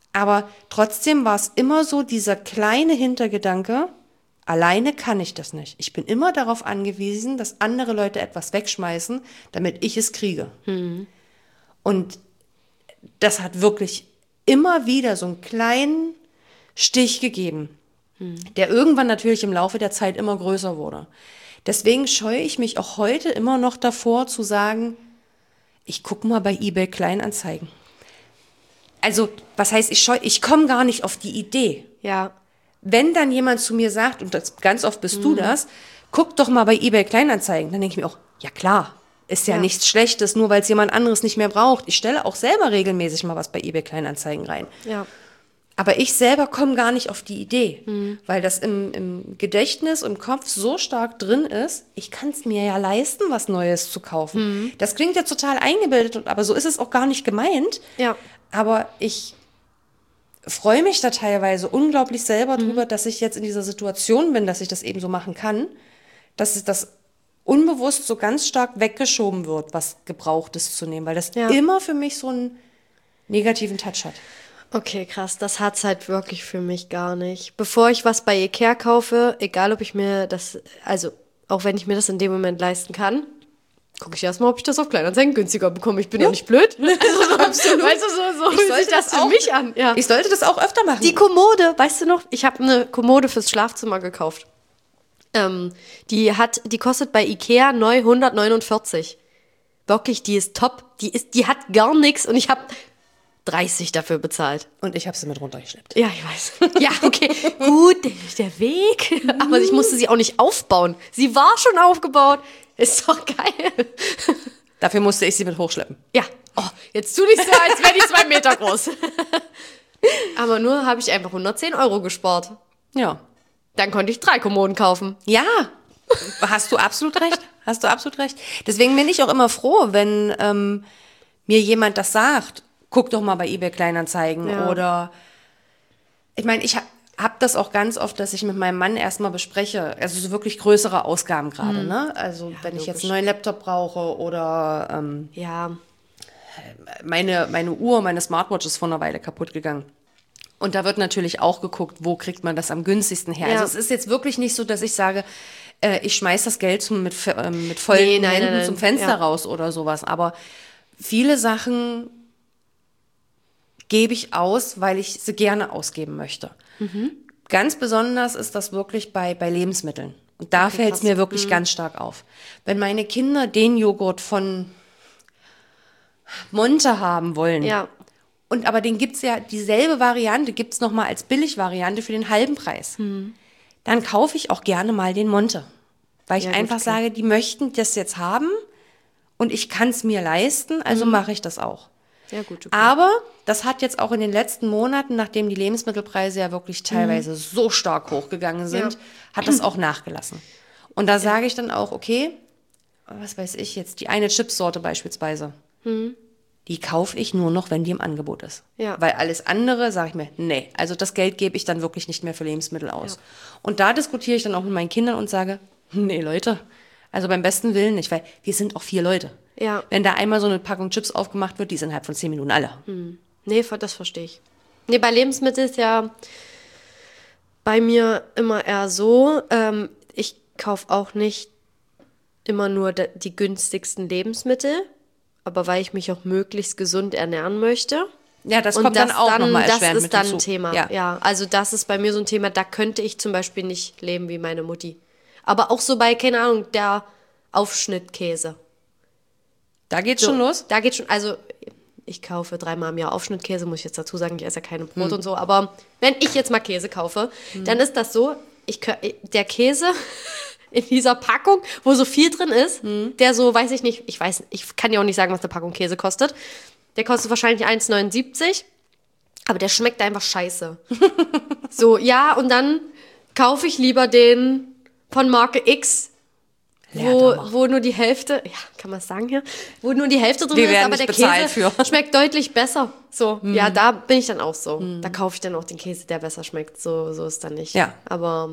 Aber trotzdem war es immer so dieser kleine Hintergedanke, alleine kann ich das nicht. Ich bin immer darauf angewiesen, dass andere Leute etwas wegschmeißen, damit ich es kriege. Und das hat wirklich immer wieder so einen kleinen Stich gegeben, der irgendwann natürlich im Laufe der Zeit immer größer wurde. Deswegen scheue ich mich auch heute immer noch davor zu sagen, ich gucke mal bei eBay Kleinanzeigen. Also, was heißt, ich komme gar nicht auf die Idee. Ja. Wenn dann jemand zu mir sagt, und ganz oft bist du das, guck doch mal bei eBay Kleinanzeigen, dann denke ich mir auch, ja klar, ist ja nichts Schlechtes, nur weil es jemand anderes nicht mehr braucht. Ich stelle auch selber regelmäßig mal was bei eBay Kleinanzeigen rein. Ja. Aber ich selber komme gar nicht auf die Idee, weil das im Gedächtnis, im Kopf so stark drin ist, ich kann es mir ja leisten, was Neues zu kaufen. Das klingt jetzt total eingebildet, aber so ist es auch gar nicht gemeint. Ja. Aber ich freue mich da teilweise unglaublich selber drüber, dass ich jetzt in dieser Situation bin, dass ich das eben so machen kann, dass das unbewusst so ganz stark weggeschoben wird, was Gebrauchtes zu nehmen, weil das immer für mich so einen negativen Touch hat. Okay, krass, das hat's halt wirklich für mich gar nicht. Bevor ich was bei Ikea kaufe, egal ob ich mir das, also auch wenn ich mir das in dem Moment leisten kann, gucke ich erstmal, ob ich das auf Kleinanzeigen günstiger bekomme. Ich bin ja nicht blöd. Also, Absolut. Weißt du, so fühlt sich das für mich an. Ja. Ich sollte das auch öfter machen. Die Kommode, weißt du noch, ich habe eine Kommode fürs Schlafzimmer gekauft. Die kostet bei Ikea neu 149. Wirklich, die ist top. Die hat gar nichts und ich habe 30 dafür bezahlt. Und ich habe sie mit runtergeschleppt. Ja, ich weiß. Ja, okay. Gut, der Weg. Aber ich musste sie auch nicht aufbauen. Sie war schon aufgebaut. Ist doch geil. Dafür musste ich sie mit hochschleppen. Ja. Oh, jetzt tu nicht so, als wäre die 2 Meter groß. Aber nur habe ich einfach 110 Euro gespart. Ja. Dann konnte ich 3 Kommoden kaufen. Ja, hast du absolut recht. Hast du absolut recht. Deswegen bin ich auch immer froh, wenn mir jemand das sagt. Guck doch mal bei eBay Kleinanzeigen. Ja. Oder ich meine, ich habe das auch ganz oft, dass ich mit meinem Mann erstmal bespreche, also so wirklich größere Ausgaben gerade, ne? Also wenn ich jetzt einen neuen Laptop brauche oder Ja. meine Uhr, meine Smartwatch ist vor einer Weile kaputt gegangen. Und da wird natürlich auch geguckt, wo kriegt man das am günstigsten her. Ja. Also es ist jetzt wirklich nicht so, dass ich sage, ich schmeiß das Geld mit vollen Händen zum Fenster raus oder sowas. Aber viele Sachen gebe ich aus, weil ich sie gerne ausgeben möchte. Ganz besonders ist das wirklich bei Lebensmitteln. Und da fällt es mir wirklich ganz stark auf. Wenn meine Kinder den Joghurt von Monte haben wollen, Ja. und aber den gibt's ja, dieselbe Variante gibt's noch mal als Billigvariante für den halben Preis. Dann kaufe ich auch gerne mal den Monte. Weil ich einfach sage, die möchten das jetzt haben und ich kann es mir leisten, also mache ich das auch. Ja, gut. Okay. Aber das hat jetzt auch in den letzten Monaten, nachdem die Lebensmittelpreise ja wirklich teilweise so stark hochgegangen sind, hat das auch nachgelassen. Und da sage ich dann auch, okay, was weiß ich jetzt, die eine Chipsorte beispielsweise, die kaufe ich nur noch, wenn die im Angebot ist. Ja. Weil alles andere, sage ich mir, nee, also das Geld gebe ich dann wirklich nicht mehr für Lebensmittel aus. Ja. Und da diskutiere ich dann auch mit meinen Kindern und sage, nee, Leute, also beim besten Willen nicht, weil wir sind auch 4 Leute. Ja. Wenn da einmal so eine Packung Chips aufgemacht wird, die sind innerhalb von 10 Minuten alle. Nee, das verstehe ich. Nee, bei Lebensmitteln ist ja bei mir immer eher so, ich kaufe auch nicht immer nur die günstigsten Lebensmittel, aber weil ich mich auch möglichst gesund ernähren möchte. Ja, das kommt dann auch nochmal erschwerend Das ist mit dann hinzu. ein Thema, Ja. ja. Also das ist bei mir so ein Thema, da könnte ich zum Beispiel nicht leben wie meine Mutti. Aber auch so bei, keine Ahnung, der Aufschnittkäse. Da geht's schon los? Da geht schon, also ich kaufe 3-mal im Jahr Aufschnittkäse, muss ich jetzt dazu sagen, ich esse ja keine Brot und so, aber wenn ich jetzt mal Käse kaufe, dann ist das so, der Käse in dieser Packung, wo so viel drin ist, der so, weiß ich nicht, ich kann ja auch nicht sagen, was eine Packung Käse kostet, der kostet wahrscheinlich 1,79, aber der schmeckt einfach scheiße. So, ja, und dann kaufe ich lieber den von Marke X, wo nur die Hälfte, ja, kann man es sagen hier, wo nur die Hälfte drin ist, aber der Käse schmeckt deutlich besser. So, ja, da bin ich dann auch so. Da kaufe ich dann auch den Käse, der besser schmeckt. So ist dann nicht. Ja. Aber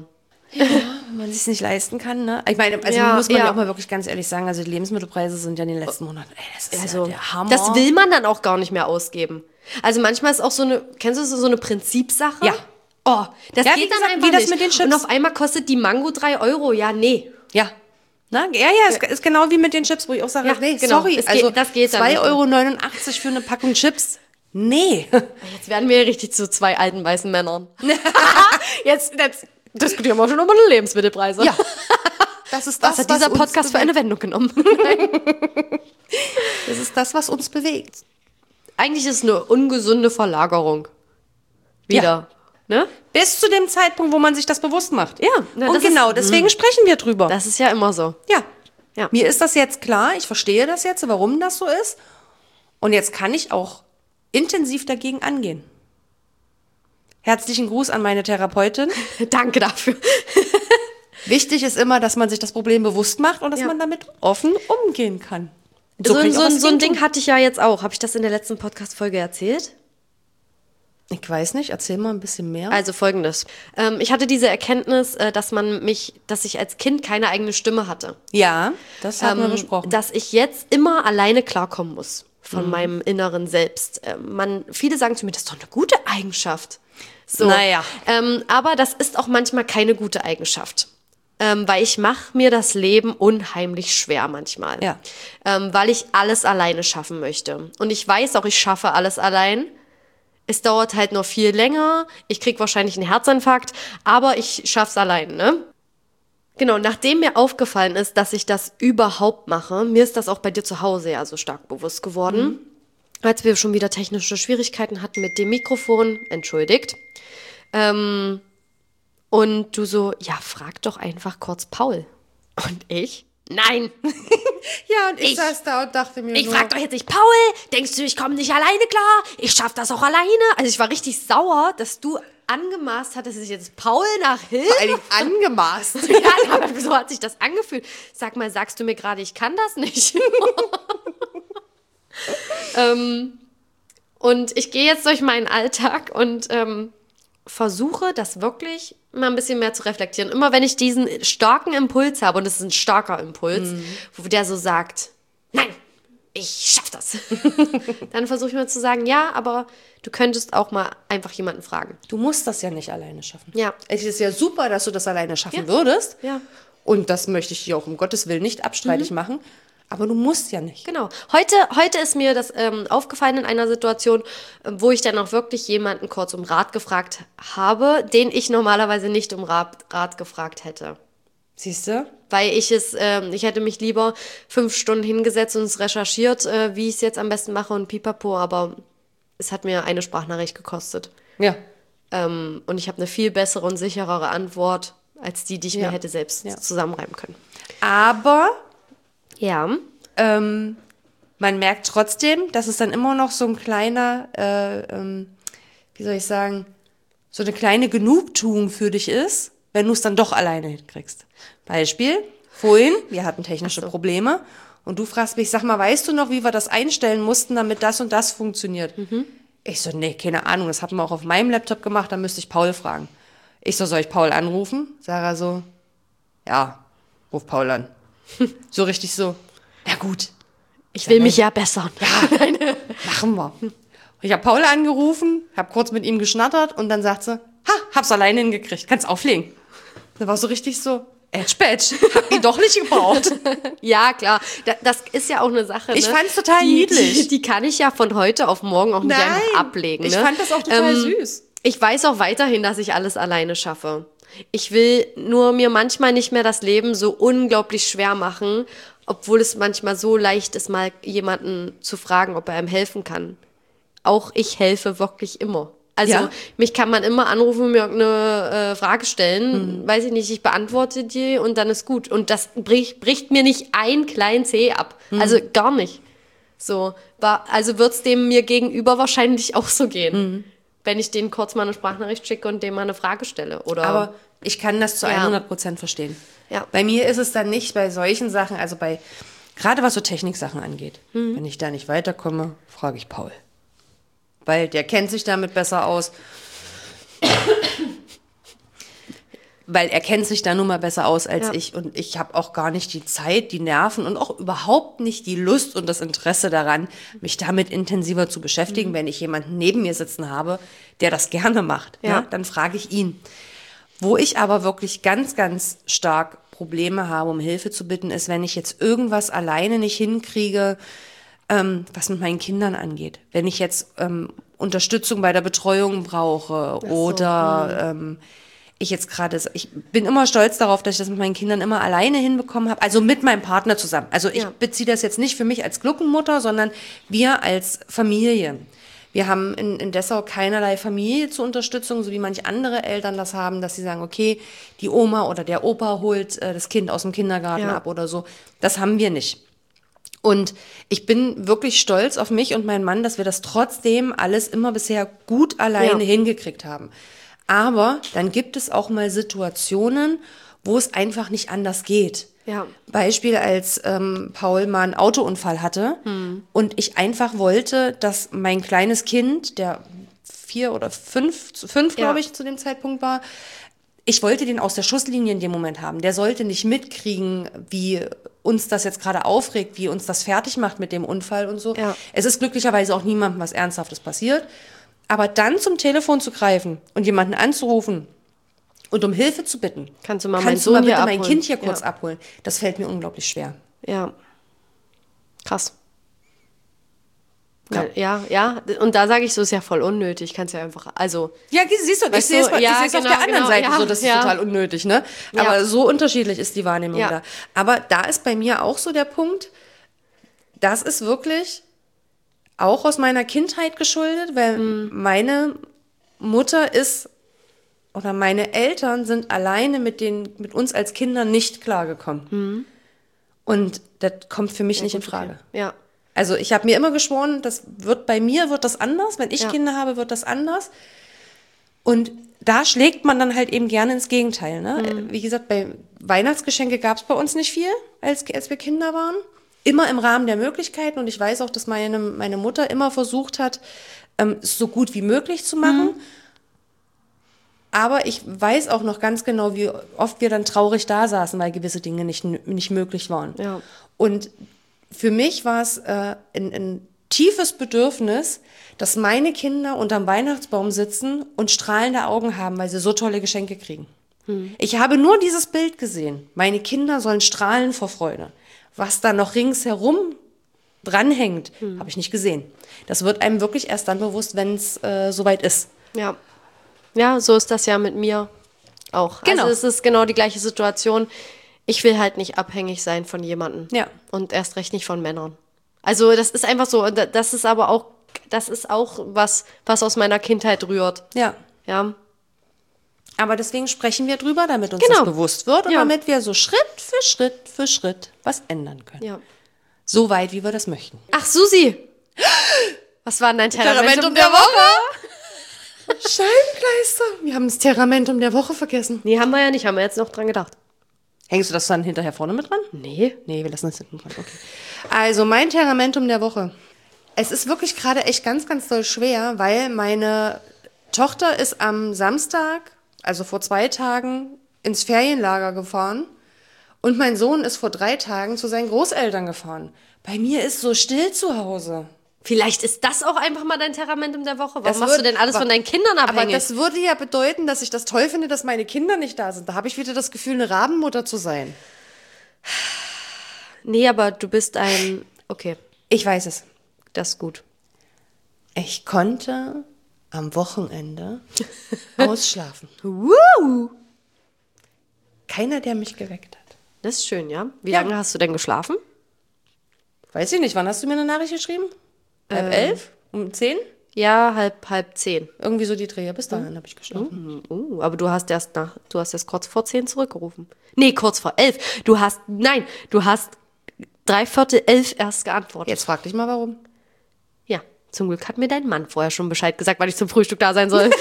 Wenn man sich nicht leisten kann, ne? Ich meine, also muss man ja auch mal wirklich ganz ehrlich sagen, also die Lebensmittelpreise sind ja in den letzten Monaten, das ist ja der Hammer. Das will man dann auch gar nicht mehr ausgeben. Also manchmal ist auch kennst du so eine Prinzipsache? Ja. Oh, das Ja, geht wie gesagt, dann einfach wie das nicht. mit den Chips. Und auf einmal kostet die Mango 3 Euro. Ja, nee. Ja. Es ist genau wie mit den Chips, wo ich auch sage, nee, genau. sorry, Das geht dann 2,89 € für eine Packung Chips. Nee. Jetzt werden wir richtig zu zwei alten weißen Männern. jetzt diskutieren wir schon über die Lebensmittelpreise. Ja. Das ist das, was hat dieser Podcast für eine Wendung genommen? Das ist das, was uns bewegt. Eigentlich ist es eine ungesunde Verlagerung. Wieder. Ja. Ne? Bis zu dem Zeitpunkt, wo man sich das bewusst macht. Ja. Und genau, deswegen sprechen wir drüber. Das ist ja immer so. Ja. Mir ist das jetzt klar. Ich verstehe das jetzt, warum das so ist. Und jetzt kann ich auch intensiv dagegen angehen. Herzlichen Gruß an meine Therapeutin. Danke dafür. Wichtig ist immer, dass man sich das Problem bewusst macht und dass man damit offen umgehen kann. So ein Ding hatte ich ja jetzt auch. Habe ich das in der letzten Podcast-Folge erzählt? Ich weiß nicht, erzähl mal ein bisschen mehr. Also Folgendes. Ich hatte diese Erkenntnis, dass ich als Kind keine eigene Stimme hatte. Ja, das haben wir besprochen. Dass ich jetzt immer alleine klarkommen muss von meinem inneren Selbst. Viele sagen zu mir, das ist doch eine gute Eigenschaft. So. Naja. Aber das ist auch manchmal keine gute Eigenschaft. Weil ich mache mir das Leben unheimlich schwer manchmal. Ja. Weil ich alles alleine schaffen möchte. Und ich weiß auch, ich schaffe alles allein. Es dauert halt noch viel länger. Ich krieg wahrscheinlich einen Herzinfarkt, aber ich schaff's allein, ne? Genau, nachdem mir aufgefallen ist, dass ich das überhaupt mache, mir ist das auch bei dir zu Hause ja so stark bewusst geworden, als wir schon wieder technische Schwierigkeiten hatten mit dem Mikrofon, entschuldigt. Und du so, ja, frag doch einfach kurz Paul. Und ich? Nein. Ja, und ich saß da und dachte mir Ich frag doch jetzt nicht Paul, denkst du, ich komme nicht alleine klar? Ich schaff das auch alleine. Also ich war richtig sauer, dass du angemaßt hattest, dass ich jetzt Paul nach Hilfe... Vor allem angemaßt. Ja, aber so hat sich das angefühlt. Sag mal, sagst du mir gerade, ich kann das nicht? Und ich gehe jetzt durch meinen Alltag und versuche, das wirklich mal ein bisschen mehr zu reflektieren. Immer wenn ich diesen starken Impuls habe, und es ist ein starker Impuls, wo der so sagt, nein, ich schaff das. Dann versuche ich mal zu sagen, ja, aber du könntest auch mal einfach jemanden fragen. Du musst das ja nicht alleine schaffen. Ja. Es ist ja super, dass du das alleine schaffen würdest. Ja. Und das möchte ich dir auch um Gottes Willen nicht abstreitig machen. Aber du musst ja nicht. Genau. Heute ist mir das aufgefallen in einer Situation, wo ich dann auch wirklich jemanden kurz um Rat gefragt habe, den ich normalerweise nicht um Rat gefragt hätte. Siehst du? Weil ich hätte mich lieber 5 Stunden hingesetzt und es recherchiert, wie ich es jetzt am besten mache und pipapo, aber es hat mir eine Sprachnachricht gekostet. Ja. Und ich habe eine viel bessere und sicherere Antwort, als die ich mir hätte selbst zusammenreimen können. Aber ja, man merkt trotzdem, dass es dann immer noch so ein kleiner, wie soll ich sagen, so eine kleine Genugtuung für dich ist, wenn du es dann doch alleine hinkriegst. Beispiel, vorhin, wir hatten technische Probleme und du fragst mich, sag mal, weißt du noch, wie wir das einstellen mussten, damit das und das funktioniert? Ich so, nee, keine Ahnung, das haben wir auch auf meinem Laptop gemacht, da müsste ich Paul fragen. Ich so, soll ich Paul anrufen? Sarah so, ja, ruf Paul an. So richtig so, ja gut. ich will mich ja bessern. Ja, machen wir. Ich habe Paul angerufen, habe kurz mit ihm geschnattert und dann sagt sie, hab's alleine hingekriegt, kannst auflegen. Da war so richtig so, Ätsch, hab ihn doch nicht gebraucht. Ja, klar. Das ist ja auch eine Sache. Ich fand's total niedlich. Die kann ich ja von heute auf morgen auch nicht einfach ablegen. Ich fand das auch total süß. Ich weiß auch weiterhin, dass ich alles alleine schaffe. Ich will nur mir manchmal nicht mehr das Leben so unglaublich schwer machen, obwohl es manchmal so leicht ist, mal jemanden zu fragen, ob er einem helfen kann. Auch ich helfe wirklich immer. Also mich kann man immer anrufen und mir eine Frage stellen. Weiß ich nicht, ich beantworte die und dann ist gut. Und das bricht mir nicht ein kleinen Zeh ab. Also gar nicht. So, also wird es dem mir gegenüber wahrscheinlich auch so gehen. Wenn ich denen kurz mal eine Sprachnachricht schicke und dem mal eine Frage stelle. Oder aber ich kann das zu 100% verstehen. Ja. Bei mir ist es dann nicht bei solchen Sachen, also gerade was so Techniksachen angeht. Wenn ich da nicht weiterkomme, frage ich Paul. Weil der kennt sich damit besser aus. weil er kennt sich da nun mal besser aus als Ja. ich und ich habe auch gar nicht die Zeit, die Nerven und auch überhaupt nicht die Lust und das Interesse daran, mich damit intensiver zu beschäftigen. Wenn ich jemanden neben mir sitzen habe, der das gerne macht, Ja. ne, dann frage ich ihn. Wo ich aber wirklich ganz, ganz stark Probleme habe, um Hilfe zu bitten, ist, wenn ich jetzt irgendwas alleine nicht hinkriege, was mit meinen Kindern angeht. Wenn ich jetzt Unterstützung bei der Betreuung brauche oder ich bin immer stolz darauf, dass ich das mit meinen Kindern immer alleine hinbekommen habe, also mit meinem Partner zusammen. Also ich Ja. beziehe das jetzt nicht für mich als Gluckenmutter, sondern wir als Familie. Wir haben in Dessau keinerlei Familie zur Unterstützung, so wie manche andere Eltern das haben, dass sie sagen, okay, die Oma oder der Opa holt das Kind aus dem Kindergarten Ja. ab oder so. Das haben wir nicht. Und ich bin wirklich stolz auf mich und meinen Mann, dass wir das trotzdem alles immer bisher gut alleine Ja. hingekriegt haben. Aber dann gibt es auch mal Situationen, wo es einfach nicht anders geht. Ja. Beispiel, als Paul mal einen Autounfall hatte und ich einfach wollte, dass mein kleines Kind, der 4 oder 5, glaube ich, zu dem Zeitpunkt war, ich wollte den aus der Schusslinie in dem Moment haben. Der sollte nicht mitkriegen, wie uns das jetzt gerade aufregt, wie uns das fertig macht mit dem Unfall und so. Ja. Es ist glücklicherweise auch niemandem was Ernsthaftes passiert. Aber dann zum Telefon zu greifen und jemanden anzurufen und um Hilfe zu bitten. Kannst du mal meinen du Sohn mal hier bitte mein abholen? Kind hier kurz Ja. abholen? Das fällt mir unglaublich schwer. Ja. Krass. Ja. Ja. Und da sage ich so, ist ja voll unnötig. Kannst ja einfach, also. Ja, siehst du, ich Weißt sehe es du, ich ja, sehe es auf genau, der anderen genau, Seite ja, so, das ist ja. total unnötig, ne? Ja. Aber so unterschiedlich ist die Wahrnehmung Ja. da. Aber da ist bei mir auch so der Punkt, das ist wirklich auch aus meiner Kindheit geschuldet, weil meine Mutter ist oder meine Eltern sind alleine mit uns als Kinder nicht klargekommen. Und das kommt für mich nicht in Frage. Ja. Also ich habe mir immer geschworen, bei mir wird das anders. Wenn ich Ja. Kinder habe, wird das anders. Und da schlägt man dann halt eben gerne ins Gegenteil. Ne? Wie gesagt, bei Weihnachtsgeschenke gab es bei uns nicht viel, als wir Kinder waren. Immer im Rahmen der Möglichkeiten. Und ich weiß auch, dass meine Mutter immer versucht hat, es so gut wie möglich zu machen. Aber ich weiß auch noch ganz genau, wie oft wir dann traurig da saßen, weil gewisse Dinge nicht möglich waren. Ja. Und für mich war es ein tiefes Bedürfnis, dass meine Kinder unterm Weihnachtsbaum sitzen und strahlende Augen haben, weil sie so tolle Geschenke kriegen. Ich habe nur dieses Bild gesehen. Meine Kinder sollen strahlen vor Freude. Was da noch ringsherum dranhängt, habe ich nicht gesehen. Das wird einem wirklich erst dann bewusst, wenn es soweit ist. Ja. Ja, so ist das ja mit mir auch. Genau. Also es ist genau die gleiche Situation. Ich will halt nicht abhängig sein von jemandem. Ja. Und erst recht nicht von Männern. Also das ist einfach so. Und das ist aber auch, was aus meiner Kindheit rührt. Ja. Ja. Aber deswegen sprechen wir drüber, damit uns Genau. das bewusst wird und Ja. damit wir so Schritt für Schritt was ändern können. Ja. So weit, wie wir das möchten. Ach, Susi! Was war denn dein Theramentum der Woche? Scheibenkleister. Wir haben das Theramentum der Woche vergessen. Nee, haben wir ja nicht. Haben wir jetzt noch dran gedacht. Hängst du das dann hinterher vorne mit dran? Nee. Nee, wir lassen das hinten dran. Okay. Also mein Theramentum der Woche. Es ist wirklich gerade echt ganz, ganz doll schwer, weil meine Tochter ist am Samstag, also vor 2 Tagen, ins Ferienlager gefahren und mein Sohn ist vor 3 Tagen zu seinen Großeltern gefahren. Bei mir ist so still zu Hause. Vielleicht ist das auch einfach mal dein Theramentum der Woche. Warum Das machst du wird- denn alles von deinen Kindern abhängig? Aber das würde ja bedeuten, dass ich das toll finde, dass meine Kinder nicht da sind. Da habe ich wieder das Gefühl, eine Rabenmutter zu sein. Nee, aber du bist ein... Okay, Ich weiß es. das ist gut. Ich konnte am Wochenende ausschlafen. Keiner, der mich geweckt hat. Das ist schön, ja? Wie Ja. lange hast du denn geschlafen? Weiß ich nicht, wann hast du mir eine Nachricht geschrieben? 11? Um 10? Ja, halb 10. Irgendwie so die Dreher. Bis dahin habe ich geschlafen. Aber du hast erst kurz vor 10 zurückgerufen. Nee, kurz vor 11. Du hast 11:15 erst geantwortet. Jetzt frag dich mal, warum. Ja, zum Glück hat mir dein Mann vorher schon Bescheid gesagt, weil ich zum Frühstück da sein soll.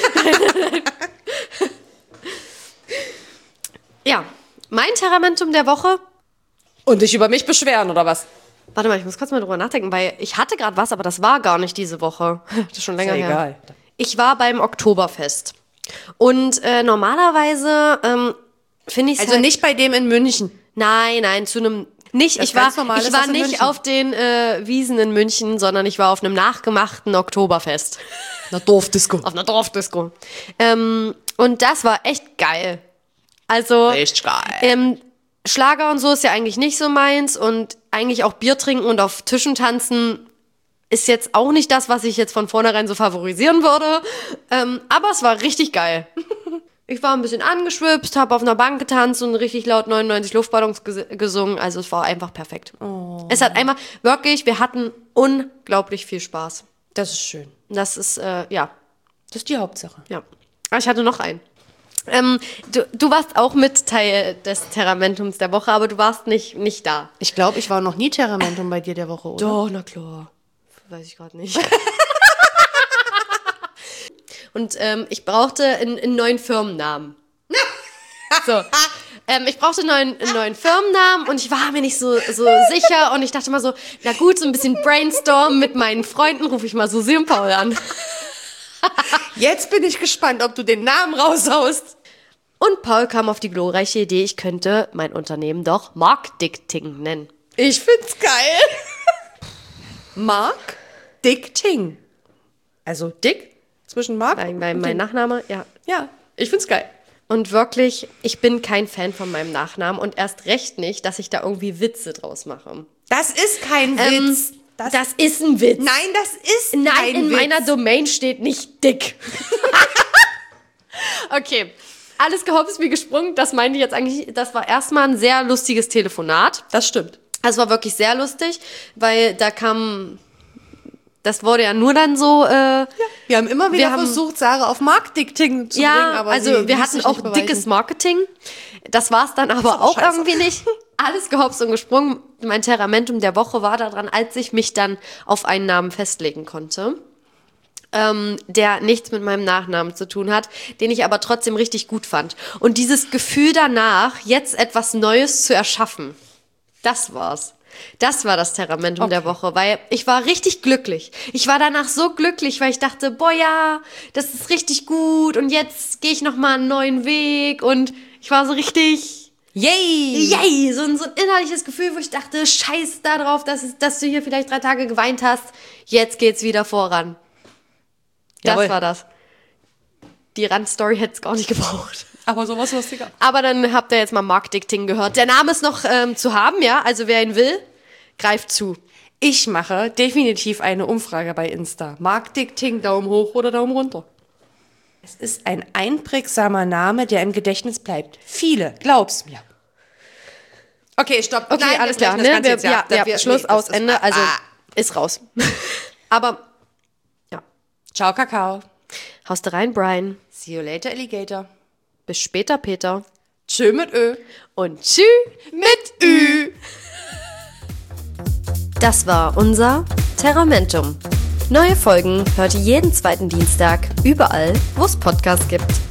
Ja, mein Theramentum der Woche. Und dich über mich beschweren, oder was? Warte mal, ich muss kurz mal drüber nachdenken, weil ich hatte gerade was, aber das war gar nicht diese Woche. Das ist schon länger Ist ja her. egal. Ich war beim Oktoberfest. Und normalerweise finde ich Also nicht bei dem in München. Nein, zu einem nicht. Das Ich war ganz normal ist das in nicht München. auf den Wiesen in München, sondern ich war auf einem nachgemachten Oktoberfest. Na, Dorfdisco. Auf einer Dorfdisco. Und das war echt geil. Also Echt geil. Schlager und so ist ja eigentlich nicht so meins und eigentlich auch Bier trinken und auf Tischen tanzen ist jetzt auch nicht das, was ich jetzt von vornherein so favorisieren würde. Aber es war richtig geil. Ich war ein bisschen angeschwipst, habe auf einer Bank getanzt und richtig laut 99 Luftballons gesungen. Also es war einfach perfekt. Oh. Es hat einmal wirklich, wir hatten unglaublich viel Spaß. Das ist schön. Das ist, ja. Das ist die Hauptsache. Ja. Aber ich hatte noch einen. Du warst auch mit Teil des Terramentums der Woche, aber du warst nicht da. Ich glaube, ich war noch nie Terramentum bei dir der Woche, oder? Doch, na klar. Weiß ich gerade nicht. Und ich brauchte einen neuen Firmennamen. So. Ich brauchte einen neuen Firmennamen und ich war mir nicht so sicher und ich dachte mal so, na gut, so ein bisschen Brainstorm mit meinen Freunden, rufe ich mal Susi und Paul an. Jetzt bin ich gespannt, ob du den Namen raushaust. Und Paul kam auf die glorreiche Idee, ich könnte mein Unternehmen doch Marketing nennen. Ich find's geil. Mark Dick Ting. Also Dick zwischen Mark und Mein Ting. Nachname, ja. Ja, ich find's geil. Und wirklich, ich bin kein Fan von meinem Nachnamen und erst recht nicht, dass ich da irgendwie Witze draus mache. Das ist kein Witz. Das ist ein Witz. Nein, das ist Nein, kein in Witz. meiner Domain steht nicht dick. Okay, alles gehopst wie gesprungen. Das meinte ich jetzt eigentlich, das war erstmal ein sehr lustiges Telefonat. Das stimmt. Es war wirklich sehr lustig, weil da kam, das wurde ja nur dann so, Wir haben immer wieder haben- versucht, Sarah auf Mark Dick Ting zu bringen, aber also sie wir ließ hatten sich auch nicht beweisen. dickes Marketing. Das war es dann aber auch scheiße. irgendwie nicht. Alles gehopst und gesprungen. Mein Terramentum der Woche war daran, als ich mich dann auf einen Namen festlegen konnte, der nichts mit meinem Nachnamen zu tun hat, den ich aber trotzdem richtig gut fand. Und dieses Gefühl danach, jetzt etwas Neues zu erschaffen, das war's. Das war das Terramentum der Woche, weil ich war richtig glücklich. Ich war danach so glücklich, weil ich dachte, boah ja, das ist richtig gut und jetzt gehe ich nochmal einen neuen Weg und ich war so richtig, yay, so ein innerliches Gefühl, wo ich dachte, scheiß da drauf, dass du hier vielleicht 3 Tage geweint hast, jetzt geht's wieder voran. Das Jawohl. war das. Die Randstory hätte es gar nicht gebraucht. Aber sowas lustiger. Aber dann habt ihr jetzt mal Mark Dick Ting gehört. Der Name ist noch zu haben, ja. Also wer ihn will, greift zu. Ich mache definitiv eine Umfrage bei Insta. Mark Dick Ting, Daumen hoch oder Daumen runter? Es ist ein einprägsamer Name, der im Gedächtnis bleibt. Viele, glaub's mir. Okay, stopp. Okay, Nein, alles wir klar. brechen das Ne? Ganze jetzt, Ja, Wir- Schluss, nee, aus, das ist- Ende. Also ist raus. Aber ja, Ciao, Kakao. haust du rein, Brian. See you later, Alligator. Bis später, Peter. Tschö mit Ö. Und tschü mit Ü. Das war unser Terramentum. Neue Folgen hört ihr jeden zweiten Dienstag überall, wo es Podcasts gibt.